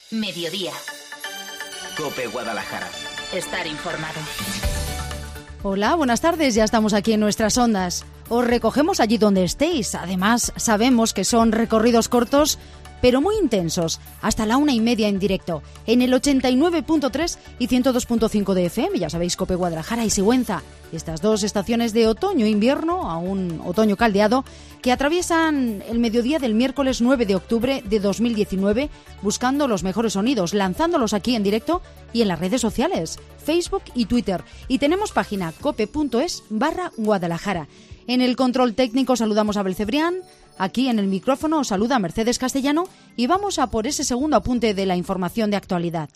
Mediodía. COPE Guadalajara. Estar informado. Hola, buenas tardes. Ya estamos aquí en nuestras ondas. Os recogemos allí donde estéis. Además, sabemos que son recorridos cortos, pero muy intensos, hasta la 1:30 en directo, en el 89.3 y 102.5 de FM, ya sabéis, COPE Guadalajara y Sigüenza, estas dos estaciones de otoño-invierno, a un otoño caldeado, que atraviesan el mediodía del miércoles 9 de octubre de 2019, buscando los mejores sonidos, lanzándolos aquí en directo y en las redes sociales, Facebook y Twitter. Y tenemos página cope.es/Guadalajara. En el control técnico saludamos a Abel Cebrián. Aquí en el micrófono os saluda Mercedes Castellano y vamos a por ese segundo apunte de la información de actualidad.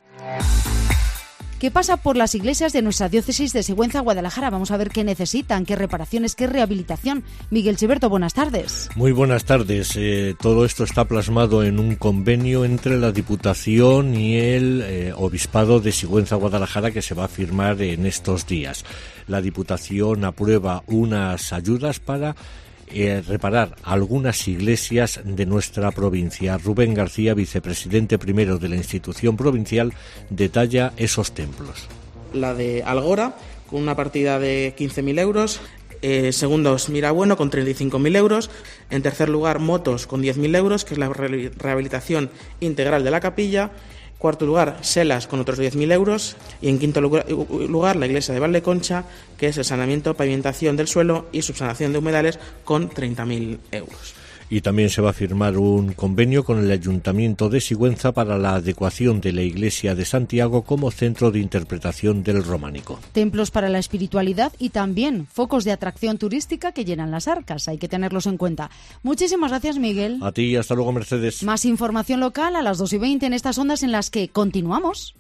¿Qué pasa por las iglesias de nuestra diócesis de Sigüenza, Guadalajara? Vamos a ver qué necesitan, qué reparaciones, qué rehabilitación. Miguel Chiberto, buenas tardes. Muy buenas tardes. Todo esto está plasmado en un convenio entre la Diputación y el Obispado de Sigüenza, Guadalajara, que se va a firmar en estos días. La Diputación aprueba unas ayudas para reparar algunas iglesias de nuestra provincia. Rubén García, vicepresidente primero de la institución provincial, detalla esos templos. La de Algora, con una partida de 15.000 euros. Segundos, Mirabueno, con 35.000 euros. En tercer lugar, Motos, con 10.000 euros, que es la rehabilitación integral de la capilla. Cuarto lugar, Selas, con otros 10.000 euros. Y en quinto lugar, la iglesia de Valdeconcha, que es el saneamiento, pavimentación del suelo y subsanación de humedales, con 30.000 euros. Y también se va a firmar un convenio con el Ayuntamiento de Sigüenza para la adecuación de la iglesia de Santiago como centro de interpretación del románico. Templos para la espiritualidad y también focos de atracción turística que llenan las arcas. Hay que tenerlos en cuenta. Muchísimas gracias, Miguel. A ti, hasta luego, Mercedes. Más información local a las 2:20 en estas ondas en las que continuamos.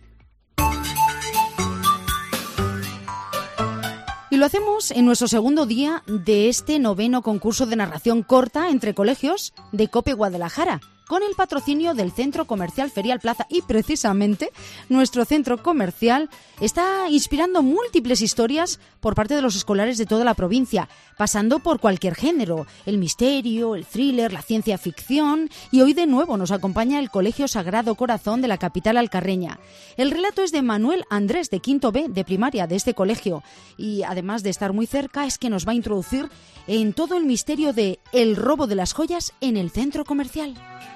Y lo hacemos en nuestro segundo día de este 9º concurso de narración corta entre colegios de COPE Guadalajara, con el patrocinio del Centro Comercial Ferial Plaza. Y precisamente nuestro centro comercial está inspirando múltiples historias por parte de los escolares de toda la provincia, pasando por cualquier género, el misterio, el thriller, la ciencia ficción. Y hoy de nuevo nos acompaña el Colegio Sagrado Corazón de la capital alcarreña. El relato es de Manuel Andrés, de quinto B de primaria de este colegio, y además de estar muy cerca es que nos va a introducir en todo el misterio de el robo de las joyas en el centro comercial.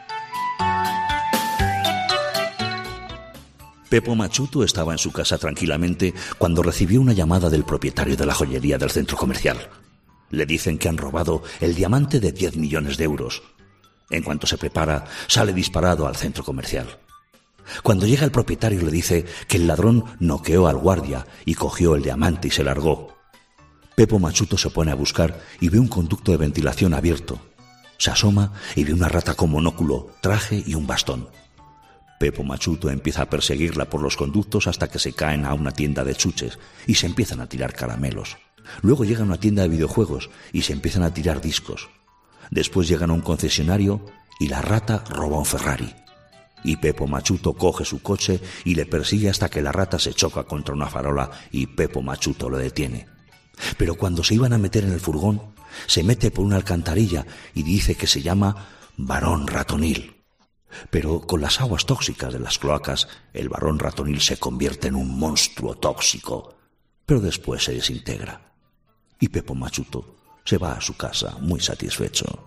Pepo Machuto estaba en su casa tranquilamente cuando recibió una llamada del propietario de la joyería del centro comercial. Le dicen que han robado el diamante de 10 millones de euros. En cuanto se prepara, sale disparado al centro comercial. Cuando llega el propietario le dice que el ladrón noqueó al guardia y cogió el diamante y se largó. Pepo Machuto se pone a buscar y ve un conducto de ventilación abierto. Se asoma y ve una rata con monóculo, traje y un bastón. Pepo Machuto empieza a perseguirla por los conductos hasta que se caen a una tienda de chuches y se empiezan a tirar caramelos. Luego llegan a una tienda de videojuegos y se empiezan a tirar discos. Después llegan a un concesionario y la rata roba un Ferrari. Y Pepo Machuto coge su coche y le persigue hasta que la rata se choca contra una farola y Pepo Machuto lo detiene. Pero cuando se iban a meter en el furgón, se mete por una alcantarilla y dice que se llama varón ratonil. Pero con las aguas tóxicas de las cloacas, el varón ratonil se convierte en un monstruo tóxico, pero después se desintegra. Y Pepo Machuto se va a su casa muy satisfecho.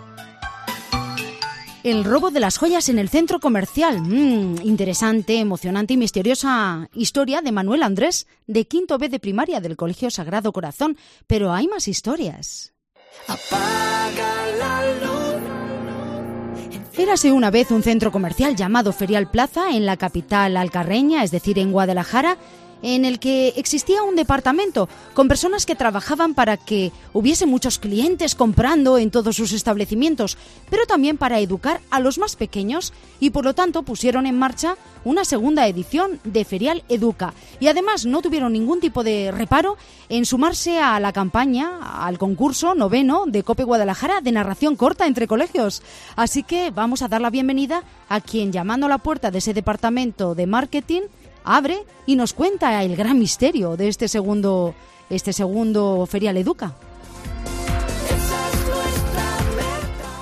El robo de las joyas en el centro comercial. Interesante, emocionante y misteriosa historia de Manuel Andrés, de quinto B de primaria del Colegio Sagrado Corazón. Pero hay más historias. Apaga la luz. Érase una vez un centro comercial llamado Ferial Plaza en la capital alcarreña, es decir, en Guadalajara, en el que existía un departamento con personas que trabajaban para que hubiese muchos clientes comprando en todos sus establecimientos, pero también para educar a los más pequeños y por lo tanto pusieron en marcha una segunda edición de Ferial Educa y además no tuvieron ningún tipo de reparo en sumarse a la campaña, al concurso 9º de COPE Guadalajara de narración corta entre colegios. Así que vamos a dar la bienvenida a quien, llamando a la puerta de ese departamento de marketing, abre y nos cuenta el gran misterio de este segundo Ferial Educa.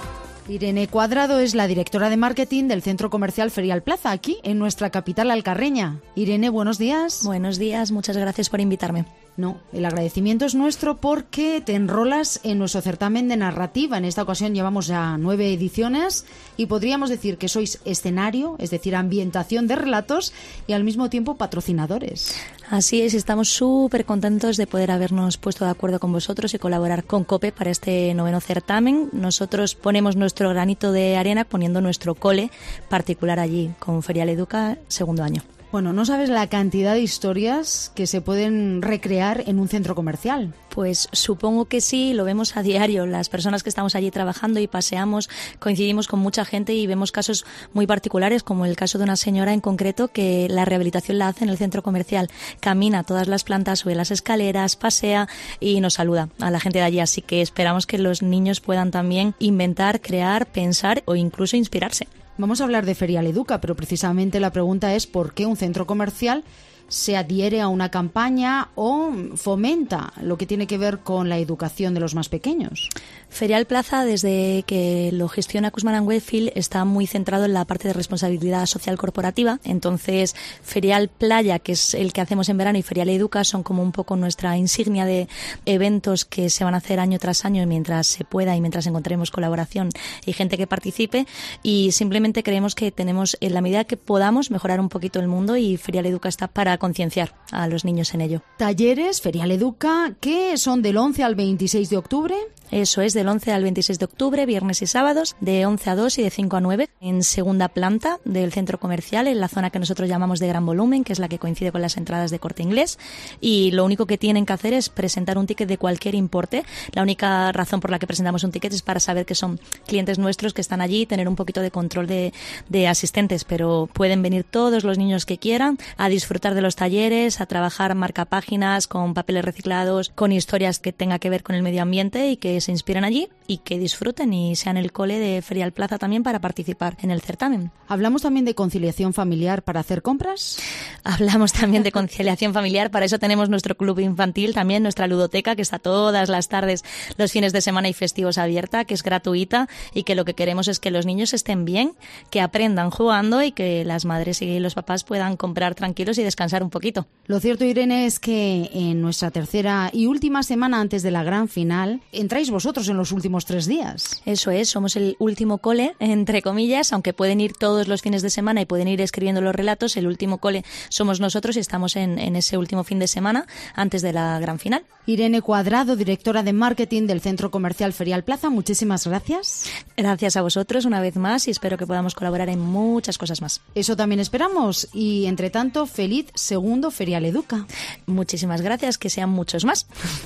Irene Cuadrado es la directora de marketing del Centro Comercial Ferial Plaza, aquí en nuestra capital alcarreña. Irene, buenos días. Buenos días, muchas gracias por invitarme. No, el agradecimiento es nuestro porque te enrolas en nuestro certamen de narrativa. En esta ocasión llevamos ya 9 ediciones y podríamos decir que sois escenario, es decir, ambientación de relatos y al mismo tiempo patrocinadores. Así es, estamos súper contentos de poder habernos puesto de acuerdo con vosotros y colaborar con COPE para este 9º certamen. Nosotros ponemos nuestro granito de arena poniendo nuestro cole particular allí con Ferial Educa, segundo año. Bueno, no sabes la cantidad de historias que se pueden recrear en un centro comercial. Pues supongo que sí, lo vemos a diario. Las personas que estamos allí trabajando y paseamos, coincidimos con mucha gente y vemos casos muy particulares, como el caso de una señora en concreto que la rehabilitación la hace en el centro comercial. Camina todas las plantas, sube las escaleras, pasea y nos saluda a la gente de allí. Así que esperamos que los niños puedan también inventar, crear, pensar o incluso inspirarse. Vamos a hablar de Ferial Educa, pero precisamente la pregunta es ¿por qué un centro comercial se adhiere a una campaña o fomenta lo que tiene que ver con la educación de los más pequeños? Ferial Plaza, desde que lo gestiona Cushman & Wakefield, está muy centrado en la parte de responsabilidad social corporativa. Entonces, Ferial Playa, que es el que hacemos en verano, y Ferial Educa son como un poco nuestra insignia de eventos que se van a hacer año tras año mientras se pueda y mientras encontremos colaboración y gente que participe. Y simplemente creemos que tenemos, en la medida que podamos, mejorar un poquito el mundo y Ferial Educa está para concienciar a los niños en ello. Talleres, Ferial Educa, que son del 11 al 26 de octubre. Eso es, del 11 al 26 de octubre, viernes y sábados, de 11 a 2 y de 5 a 9, en segunda planta del centro comercial, en la zona que nosotros llamamos de gran volumen, que es la que coincide con las entradas de Corte Inglés. Y lo único que tienen que hacer es presentar un ticket de cualquier importe. La única razón por la que presentamos un ticket es para saber que son clientes nuestros que están allí y tener un poquito de control de asistentes, pero pueden venir todos los niños que quieran a disfrutar de los talleres, a trabajar marcapáginas con papeles reciclados, con historias que tenga que ver con el medio ambiente y que se inspiren allí y que disfruten y sean el cole de Ferial Plaza también para participar en el certamen. ¿Hablamos también de conciliación familiar para hacer compras? Hablamos también de conciliación familiar, para eso tenemos nuestro club infantil, también nuestra ludoteca que está todas las tardes, los fines de semana y festivos abierta, que es gratuita y que lo que queremos es que los niños estén bien, que aprendan jugando y que las madres y los papás puedan comprar tranquilos y descansar un poquito. Lo cierto, Irene, es que en nuestra tercera y última semana antes de la gran final entráis vosotros en los últimos 3 días. Eso es, somos el último cole, entre comillas, aunque pueden ir todos los fines de semana y pueden ir escribiendo los relatos, el último cole somos nosotros y estamos en ese último fin de semana antes de la gran final. Irene Cuadrado, directora de marketing del Centro Comercial Ferial Plaza, muchísimas gracias. Gracias a vosotros una vez más y espero que podamos colaborar en muchas cosas más. Eso también esperamos y, entre tanto, feliz segundo Ferial Educa. Muchísimas gracias, que sean muchos más.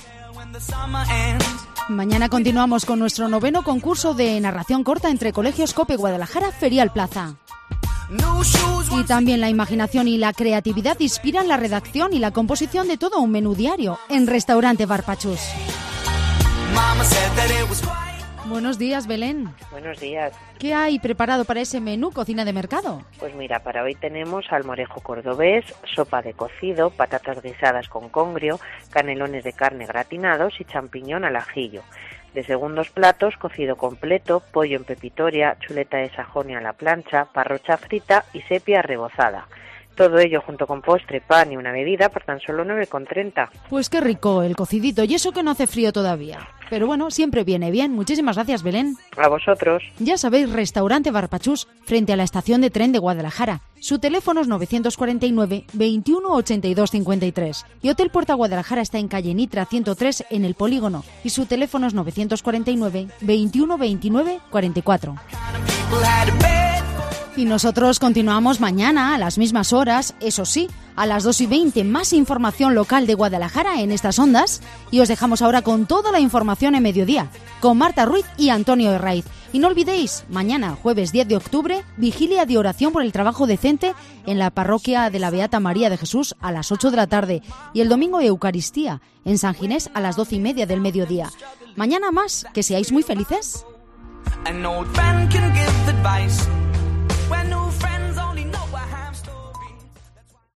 Mañana continuamos con nuestro 9º concurso de narración corta entre colegios COPE Guadalajara Ferial Plaza. Y también la imaginación y la creatividad inspiran la redacción y la composición de todo un menú diario en Restaurante Bar Pachús. Buenos días, Belén. Buenos días. ¿Qué hay preparado para ese menú cocina de mercado? Pues mira, para hoy tenemos almorejo cordobés, sopa de cocido, patatas guisadas con congrio, canelones de carne gratinados y champiñón al ajillo. De segundos platos, cocido completo, pollo en pepitoria, chuleta de Sajonia a la plancha, parrocha frita y sepia rebozada. Todo ello junto con postre, pan y una bebida por tan solo 9,30. Pues qué rico el cocidito, y eso que no hace frío todavía. Pero bueno, siempre viene bien. Muchísimas gracias, Belén. A vosotros. Ya sabéis, Restaurante Bar Pachús, frente a la estación de tren de Guadalajara. Su teléfono es 949 21 82 53. Y Hotel Puerta Guadalajara está en calle Nitra 103 en el Polígono. Y su teléfono es 949 21 29 44. Y nosotros continuamos mañana a las mismas horas, eso sí, a las 2:20, más información local de Guadalajara en estas ondas. Y os dejamos ahora con toda la información en mediodía, con Marta Ruiz y Antonio Herraiz. Y no olvidéis, mañana, jueves 10 de octubre, vigilia de oración por el trabajo decente en la parroquia de la Beata María de Jesús a las 8 de la tarde. Y el domingo, Eucaristía en San Ginés a las 12:30 del mediodía. Mañana más, que seáis muy felices. An old friend can give advice.